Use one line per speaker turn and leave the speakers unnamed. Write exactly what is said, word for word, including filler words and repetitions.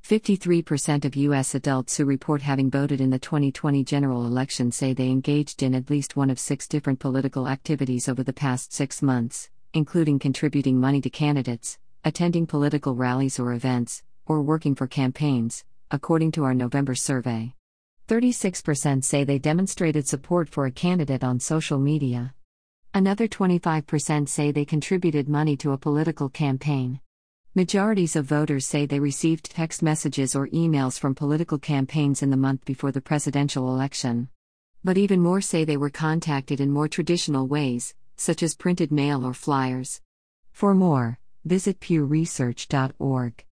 fifty-three percent of U S adults who report having voted in the twenty twenty general election say they engaged in at least one of six different political activities over the past six months, including contributing money to candidates, attending political rallies or events, or working for campaigns, according to our November survey. thirty-six percent say they demonstrated support for a candidate on social media. Another twenty-five percent say they contributed money to a political campaign. Majorities of voters say they received text messages or emails from political campaigns in the month before the presidential election. But even more say they were contacted in more traditional ways, such as printed mail or flyers. For more, visit pew research dot org.